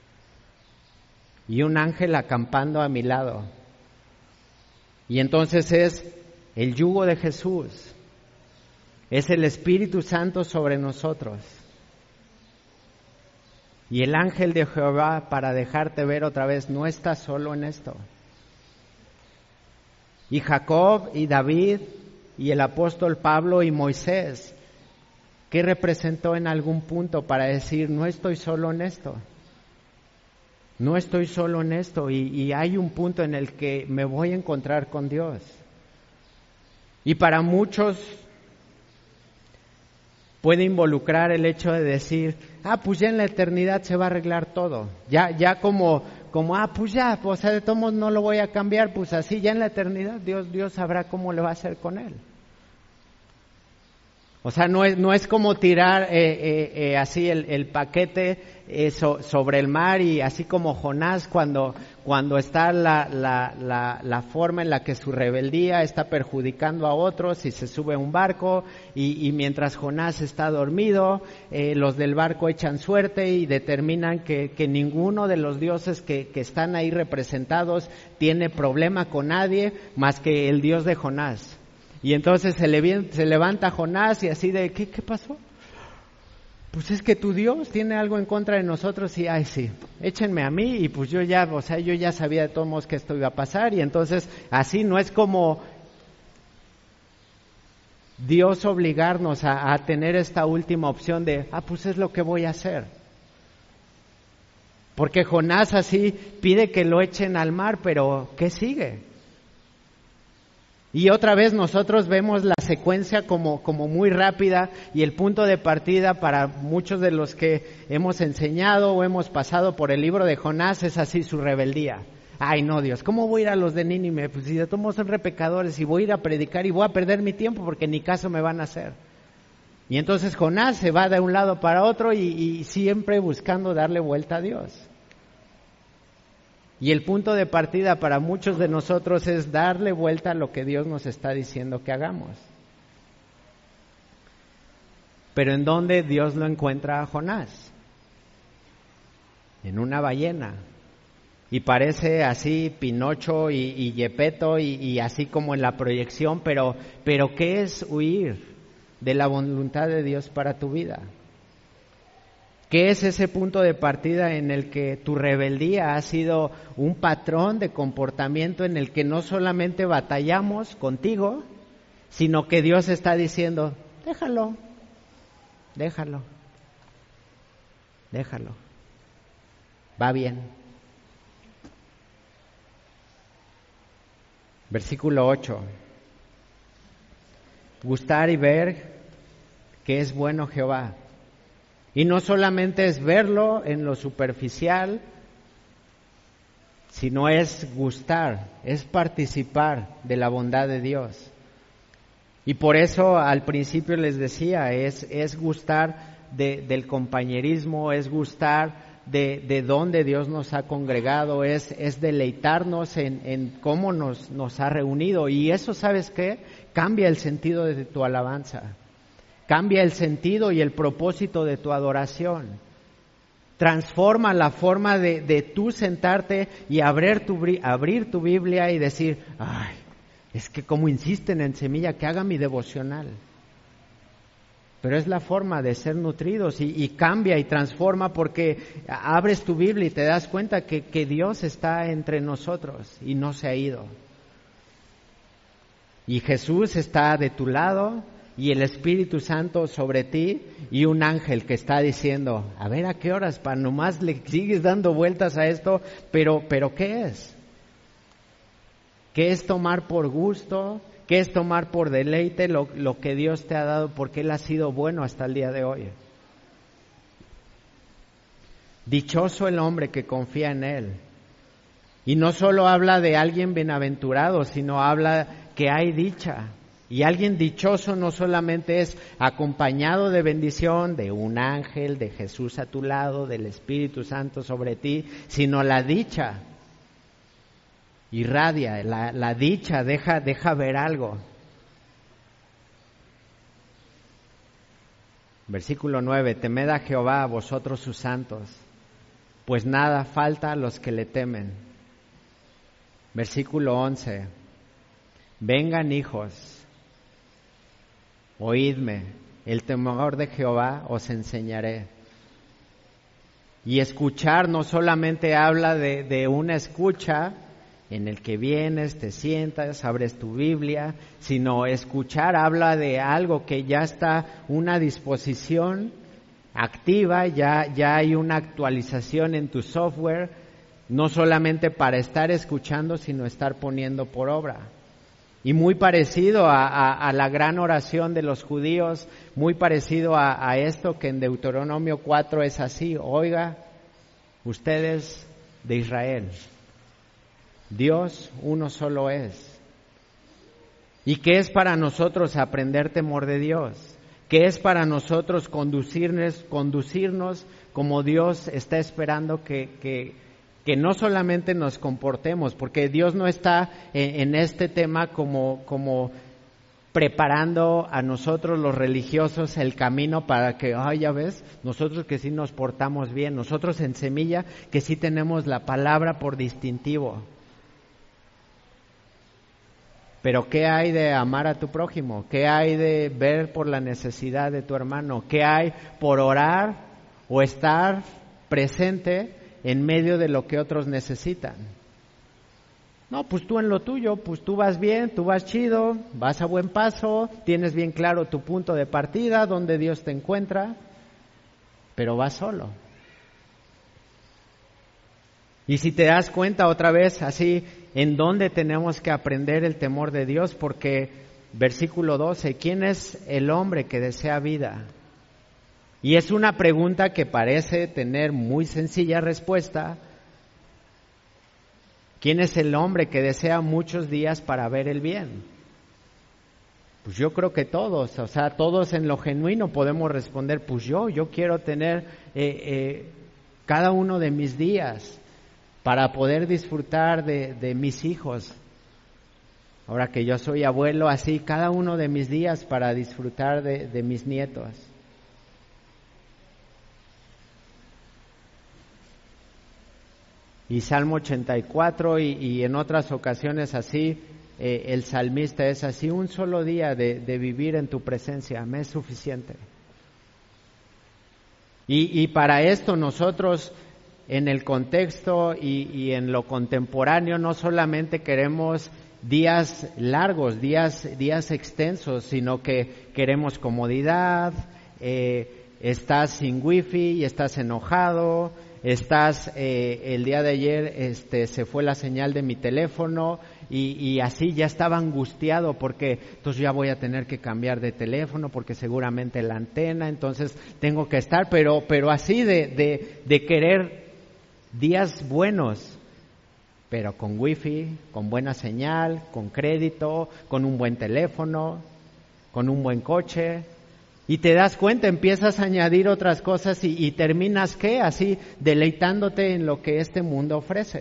Y un ángel acampando a mi lado. Y entonces es el yugo de Jesús, es el Espíritu Santo sobre nosotros. Y el ángel de Jehová, para dejarte ver otra vez, no está solo en esto. Y Jacob y David y el apóstol Pablo y Moisés, ¿qué representó en algún punto para decir, no estoy solo en esto? No estoy solo en esto y hay un punto en el que me voy a encontrar con Dios. Y para muchos puede involucrar el hecho de decir, pues ya en la eternidad se va a arreglar todo. Ya como pues ya, o sea, de todos modos no lo voy a cambiar, pues así ya en la eternidad Dios sabrá cómo le va a hacer con él. O sea, no es como tirar así el paquete sobre el mar, y así como Jonás cuando está la forma en la que su rebeldía está perjudicando a otros y se sube a un barco y mientras Jonás está dormido, los del barco echan suerte y determinan que ninguno de los dioses que están ahí representados tiene problema con nadie más que el Dios de Jonás. Y entonces se levanta Jonás y así de, ¿qué pasó? Pues es que tu Dios tiene algo en contra de nosotros y, sí, échenme a mí. Y pues yo ya sabía de todos modos que esto iba a pasar. Y entonces así no es como Dios obligarnos a tener esta última opción de, pues es lo que voy a hacer. Porque Jonás así pide que lo echen al mar, pero ¿qué sigue? Y otra vez nosotros vemos la secuencia como muy rápida, y el punto de partida para muchos de los que hemos enseñado o hemos pasado por el libro de Jonás es así, su rebeldía. Ay no, Dios, ¿cómo voy a ir a los de Nínive? Pues si de todos modos son repecadores, y voy a ir a predicar y voy a perder mi tiempo porque ni caso me van a hacer. Y entonces Jonás se va de un lado para otro y siempre buscando darle vuelta a Dios. Y el punto de partida para muchos de nosotros es darle vuelta a lo que Dios nos está diciendo que hagamos. Pero ¿en dónde Dios lo encuentra a Jonás? En una ballena. Y parece así Pinocho y Gepetto y así como en la proyección, pero ¿qué es huir de la voluntad de Dios para tu vida? ¿Qué es ese punto de partida en el que tu rebeldía ha sido un patrón de comportamiento en el que no solamente batallamos contigo, sino que Dios está diciendo, déjalo, va bien? Versículo 8. Gustar y ver que es bueno Jehová. Y no solamente es verlo en lo superficial, sino es gustar, es participar de la bondad de Dios. Y por eso al principio les decía, es gustar del compañerismo, es gustar de dónde Dios nos ha congregado, es deleitarnos en cómo nos ha reunido. Y eso, ¿sabes qué? Cambia el sentido de tu alabanza. Cambia el sentido y el propósito de tu adoración. Transforma la forma de tú sentarte y abrir tu Biblia y decir, ay, es que como insisten en Semilla que haga mi devocional. Pero es la forma de ser nutridos y cambia y transforma porque abres tu Biblia y te das cuenta que Dios está entre nosotros y no se ha ido. Y Jesús está de tu lado y el Espíritu Santo sobre ti y un ángel que está diciendo, a ver a qué horas, para nomás le sigues dando vueltas a esto, pero ¿qué es? ¿Qué es tomar por gusto? ¿Qué es tomar por deleite lo que Dios te ha dado? Porque Él ha sido bueno hasta el día de hoy. Dichoso el hombre que confía en Él. Y no solo habla de alguien bienaventurado, sino habla que hay dicha. Y alguien dichoso no solamente es acompañado de bendición, de un ángel, de Jesús a tu lado, del Espíritu Santo sobre ti, sino la dicha irradia, la dicha deja ver algo. Versículo 9, temed a Jehová, vosotros sus santos, pues nada falta a los que le temen. Versículo 11, vengan hijos, oídme, el temor de Jehová os enseñaré. Y escuchar no solamente habla de una escucha en el que vienes, te sientas, abres tu Biblia, sino escuchar habla de algo que ya está una disposición activa, ya hay una actualización en tu software, no solamente para estar escuchando, sino estar poniendo por obra. Y muy parecido a la gran oración de los judíos, muy parecido a esto que en Deuteronomio 4 es así, oiga, ustedes de Israel, Dios uno solo es. ¿Y qué es para nosotros aprender temor de Dios? ¿Qué es para nosotros conducirnos como Dios está esperando que no solamente nos comportemos? Porque Dios no está en este tema como preparando a nosotros los religiosos el camino para que, ya ves, nosotros que sí nos portamos bien, nosotros en Semilla que sí tenemos la palabra por distintivo. Pero ¿qué hay de amar a tu prójimo? ¿Qué hay de ver por la necesidad de tu hermano? ¿Qué hay por orar o estar presente en medio de lo que otros necesitan? No, pues tú en lo tuyo, pues tú vas bien, tú vas chido, vas a buen paso, tienes bien claro tu punto de partida, donde Dios te encuentra, pero vas solo. Y si te das cuenta otra vez así, en dónde tenemos que aprender el temor de Dios, porque versículo 12, ¿quién es el hombre que desea vida? Y es una pregunta que parece tener muy sencilla respuesta. ¿Quién es el hombre que desea muchos días para ver el bien? Pues yo creo que todos, todos en lo genuino podemos responder, pues yo quiero tener cada uno de mis días para poder disfrutar de mis hijos. Ahora que yo soy abuelo, así cada uno de mis días para disfrutar de mis nietos. Y Salmo 84 y en otras ocasiones así, el salmista es así, un solo día de vivir en tu presencia, me es suficiente. Y para esto nosotros en el contexto y en lo contemporáneo no solamente queremos días largos, días extensos, sino que queremos comodidad, estás sin wifi y estás enojado, el día de ayer se fue la señal de mi teléfono y así ya estaba angustiado porque entonces ya voy a tener que cambiar de teléfono porque seguramente la antena, entonces tengo que estar, pero así de querer días buenos, pero con wifi, con buena señal, con crédito, con un buen teléfono, con un buen coche. Y te das cuenta, empiezas a añadir otras cosas y terminas, ¿qué? Así, deleitándote en lo que este mundo ofrece.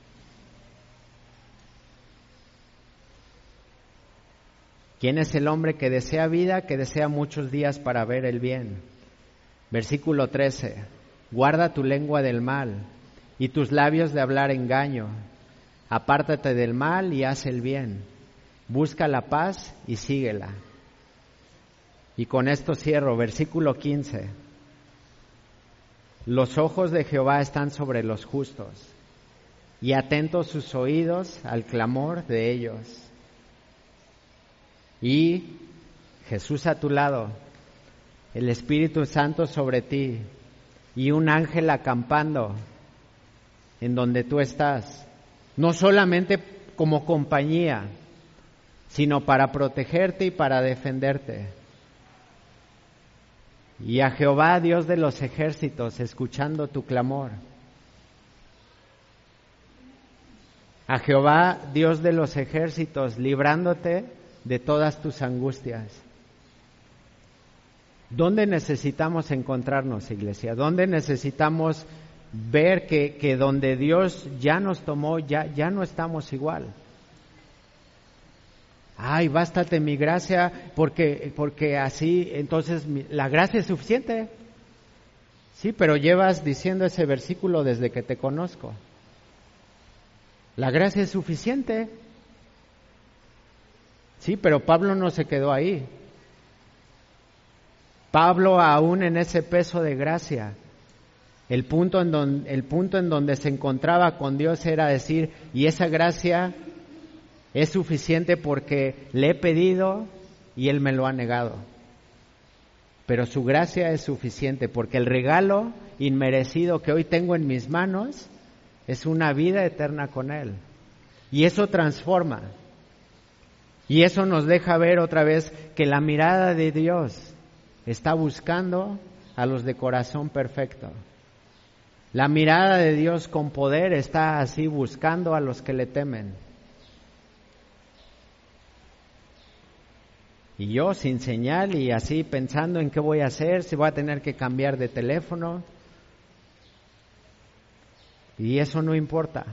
¿Quién es el hombre que desea vida, que desea muchos días para ver el bien? Versículo 13. Guarda tu lengua del mal y tus labios de hablar engaño. Apártate del mal y haz el bien. Busca la paz y síguela. Y con esto cierro, versículo 15. Los ojos de Jehová están sobre los justos, y atentos sus oídos al clamor de ellos. Y Jesús a tu lado, el Espíritu Santo sobre ti, y un ángel acampando en donde tú estás, no solamente como compañía, sino para protegerte y para defenderte. Y a Jehová, Dios de los ejércitos, escuchando tu clamor. A Jehová, Dios de los ejércitos, librándote de todas tus angustias. ¿Dónde necesitamos encontrarnos, iglesia? ¿Dónde necesitamos ver que donde Dios ya nos tomó, ya no estamos igual? Ay, bástate mi gracia, porque así, entonces la gracia es suficiente. Sí, pero llevas diciendo ese versículo desde que te conozco. La gracia es suficiente. Sí, pero Pablo no se quedó ahí. Pablo aún en ese peso de gracia, el punto en donde se encontraba con Dios era decir, y esa gracia es suficiente porque le he pedido y Él me lo ha negado. Pero su gracia es suficiente porque el regalo inmerecido que hoy tengo en mis manos es una vida eterna con Él. Y eso transforma. Y eso nos deja ver otra vez que la mirada de Dios está buscando a los de corazón perfecto. La mirada de Dios con poder está así buscando a los que le temen. Y yo sin señal y así pensando en qué voy a hacer, si voy a tener que cambiar de teléfono. Y eso no importa.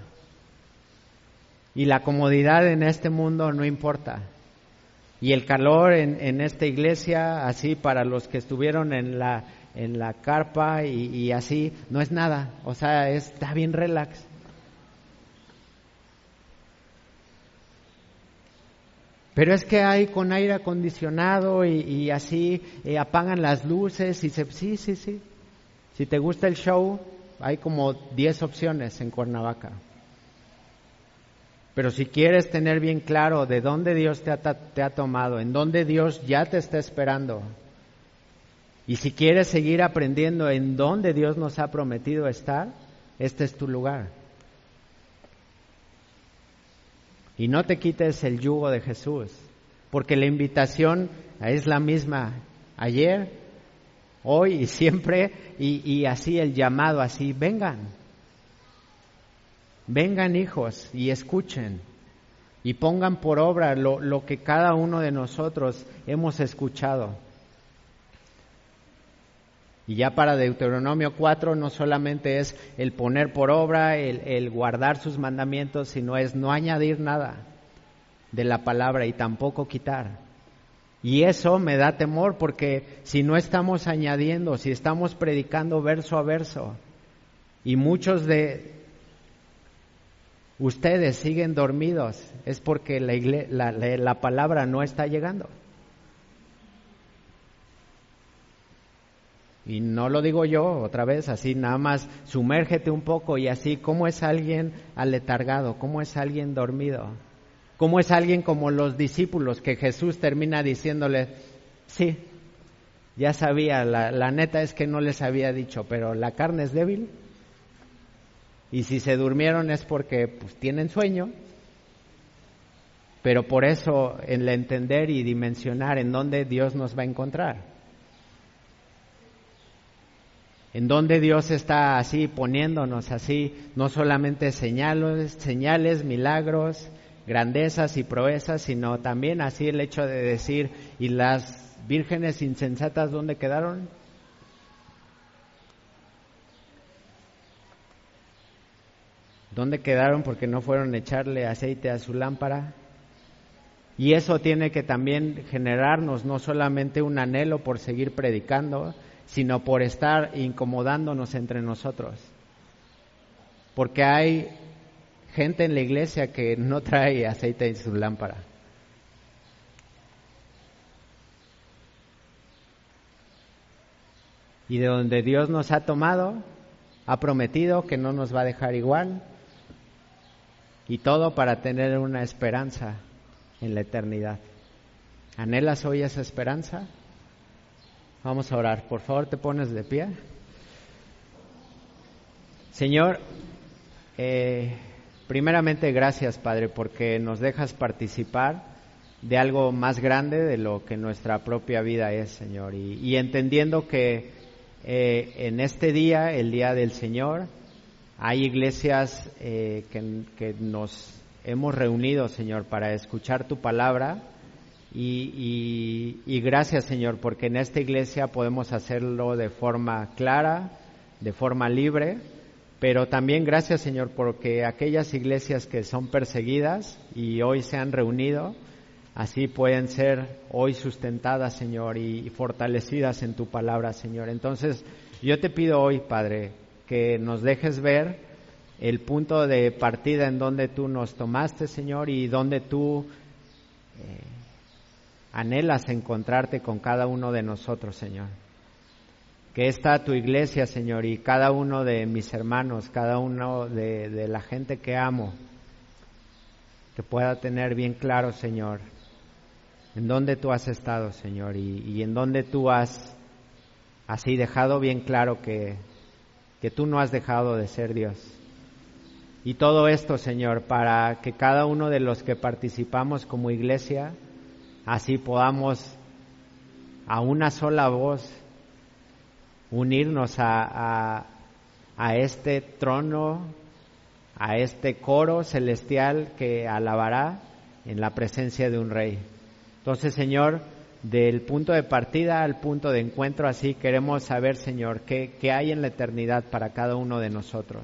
Y la comodidad en este mundo no importa. Y el calor en esta iglesia, así para los que estuvieron en la carpa y así, no es nada. O sea, está bien relax. Pero es que hay con aire acondicionado y así apagan las luces y sí. Si te gusta el show, hay como 10 opciones en Cuernavaca. Pero si quieres tener bien claro de dónde Dios te ha tomado, en dónde Dios ya te está esperando, y si quieres seguir aprendiendo en dónde Dios nos ha prometido estar, este es tu lugar. Y no te quites el yugo de Jesús, porque la invitación es la misma ayer, hoy y siempre, y así el llamado, así, vengan hijos y escuchen y pongan por obra lo que cada uno de nosotros hemos escuchado. Y ya para Deuteronomio 4 no solamente es el poner por obra, el guardar sus mandamientos, sino es no añadir nada de la palabra y tampoco quitar. Y eso me da temor porque si no estamos añadiendo, si estamos predicando verso a verso y muchos de ustedes siguen dormidos, es porque la palabra no está llegando. Y no lo digo yo otra vez, así nada más sumérgete un poco y así, ¿cómo es alguien aletargado? ¿Cómo es alguien dormido? ¿Cómo es alguien como los discípulos que Jesús termina diciéndole, sí, ya sabía, la neta es que no les había dicho, pero la carne es débil y si se durmieron es porque pues tienen sueño, pero por eso el entender y dimensionar en dónde Dios nos va a encontrar. En donde Dios está así poniéndonos así, no solamente señales, milagros, grandezas y proezas, sino también así el hecho de decir, ¿y las vírgenes insensatas dónde quedaron? ¿Dónde quedaron porque no fueron a echarle aceite a su lámpara? Y eso tiene que también generarnos no solamente un anhelo por seguir predicando, sino por estar incomodándonos entre nosotros. Porque hay gente en la iglesia que no trae aceite en su lámpara. Y de donde Dios nos ha tomado, ha prometido que no nos va a dejar igual. Y todo para tener una esperanza en la eternidad. ¿Anhelas hoy esa esperanza? Vamos a orar. Por favor, te pones de pie. Señor, primeramente gracias, Padre, porque nos dejas participar de algo más grande de lo que nuestra propia vida es, Señor. Y entendiendo que en este día, el día del Señor, hay iglesias que nos hemos reunido, Señor, para escuchar tu palabra. Y gracias, Señor, porque en esta iglesia podemos hacerlo de forma clara, de forma libre, pero también gracias, Señor, porque aquellas iglesias que son perseguidas y hoy se han reunido, así pueden ser hoy sustentadas, Señor, y fortalecidas en tu palabra, Señor. Entonces, yo te pido hoy, Padre, que nos dejes ver el punto de partida en donde tú nos tomaste, Señor, y donde tú anhelas encontrarte con cada uno de nosotros, Señor. Que esta tu iglesia, Señor, y cada uno de mis hermanos, cada uno de la gente que amo, que pueda tener bien claro, Señor, en dónde tú has estado, Señor, y en dónde tú has así dejado bien claro que tú no has dejado de ser Dios. Y todo esto, Señor, para que cada uno de los que participamos como iglesia, así podamos a una sola voz unirnos a este trono, a este coro celestial que alabará en la presencia de un rey. Entonces, Señor, del punto de partida al punto de encuentro, así queremos saber, Señor, qué hay en la eternidad para cada uno de nosotros.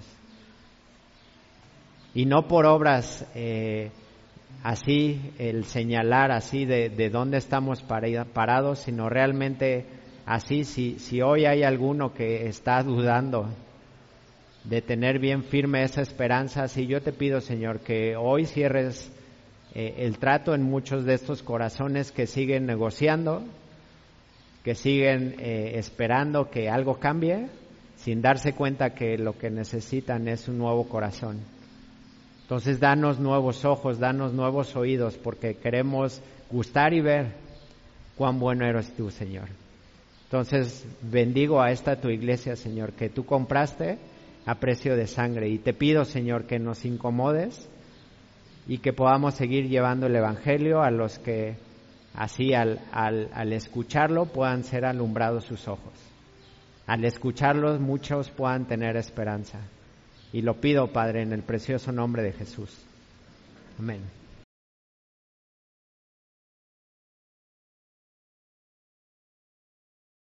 Y no por obras así, el señalar así de dónde estamos parados, sino realmente así, si hoy hay alguno que está dudando de tener bien firme esa esperanza, así yo te pido, Señor, que hoy cierres el trato en muchos de estos corazones que siguen negociando, que siguen esperando que algo cambie, sin darse cuenta que lo que necesitan es un nuevo corazón. Entonces danos nuevos ojos, danos nuevos oídos, porque queremos gustar y ver cuán bueno eres tú, Señor. Entonces bendigo a esta tu iglesia, Señor, que tú compraste a precio de sangre. Y te pido, Señor, que nos incomodes y que podamos seguir llevando el Evangelio a los que así al escucharlo puedan ser alumbrados sus ojos. Al escucharlos muchos puedan tener esperanza. Y lo pido, Padre, en el precioso nombre de Jesús. Amén.